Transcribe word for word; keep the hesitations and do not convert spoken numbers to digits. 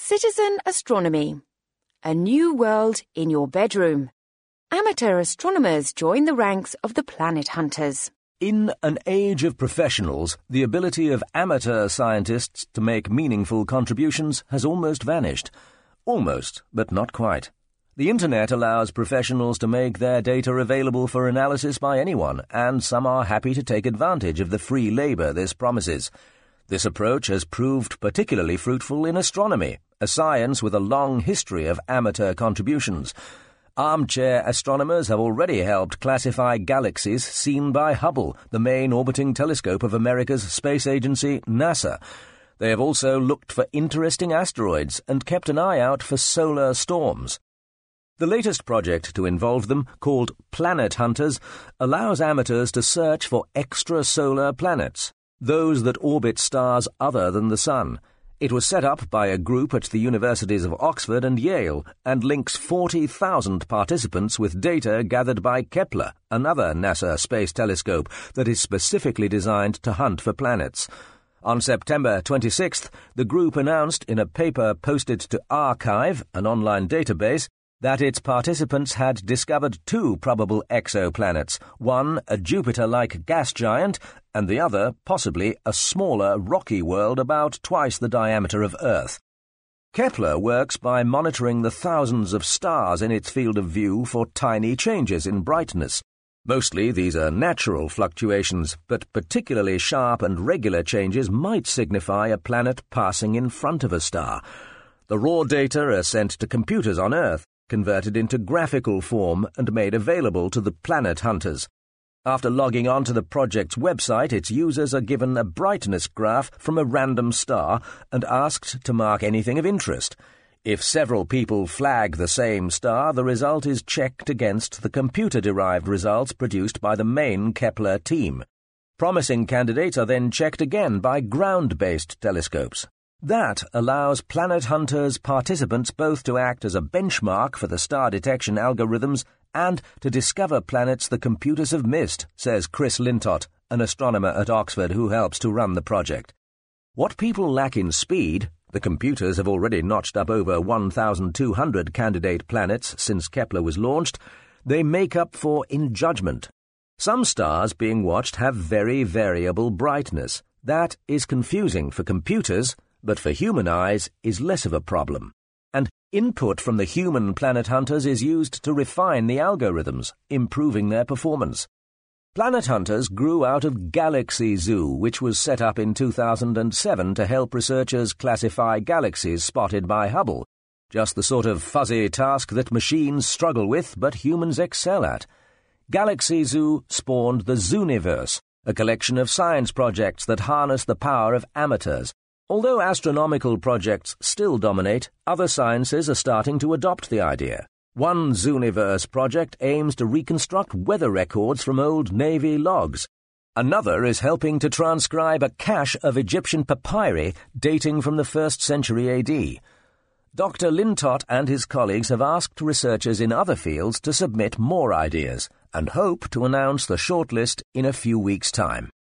Citizen Astronomy. A new world in your bedroom. Amateur astronomers join the ranks of the planet hunters. In an age of professionals, the ability of amateur scientists to make meaningful contributions has almost vanished. Almost, but not quite. The Internet allows professionals to make their data available for analysis by anyone, and some are happy to take advantage of the free labour this promises. This approach has proved particularly fruitful in astronomy, a science with a long history of amateur contributions. Armchair astronomers have already helped classify galaxies seen by Hubble, the main orbiting telescope of America's space agency, NASA. They have also looked for interesting asteroids and kept an eye out for solar storms. The latest project to involve them, called Planet Hunters, allows amateurs to search for extrasolar planets, those that orbit stars other than the Sun. It was set up by a group at the universities of Oxford and Yale and links forty thousand participants with data gathered by Kepler, another NASA space telescope that is specifically designed to hunt for planets. On September twenty-sixth, the group announced in a paper posted to Archive, an online database, that its participants had discovered two probable exoplanets, one a Jupiter-like gas giant, and the other possibly a smaller rocky world about twice the diameter of Earth. Kepler works by monitoring the thousands of stars in its field of view for tiny changes in brightness. Mostly these are natural fluctuations, but particularly sharp and regular changes might signify a planet passing in front of a star. The raw data are sent to computers on Earth, converted into graphical form and made available to the planet hunters. After logging on to the project's website, its users are given a brightness graph from a random star and asked to mark anything of interest. If several people flag the same star, the result is checked against the computer-derived results produced by the main Kepler team. Promising candidates are then checked again by ground-based telescopes. That allows Planet Hunters participants both to act as a benchmark for the star detection algorithms and to discover planets the computers have missed, says Chris Lintott, an astronomer at Oxford who helps to run the project. What people lack in speed, the computers have already notched up over one thousand two hundred candidate planets since Kepler was launched, they make up for in judgment. Some stars being watched have very variable brightness. That is confusing for computers, but for human eyes is less of a problem. And input from the human planet hunters is used to refine the algorithms, improving their performance. Planet Hunters grew out of Galaxy Zoo, which was set up in two thousand seven to help researchers classify galaxies spotted by Hubble, just the sort of fuzzy task that machines struggle with but humans excel at. Galaxy Zoo spawned the Zooniverse, a collection of science projects that harness the power of amateurs. Although astronomical projects still dominate, other sciences are starting to adopt the idea. One Zooniverse project aims to reconstruct weather records from old Navy logs. Another is helping to transcribe a cache of Egyptian papyri dating from the first century A D. Doctor Lintott and his colleagues have asked researchers in other fields to submit more ideas and hope to announce the shortlist in a few weeks' time.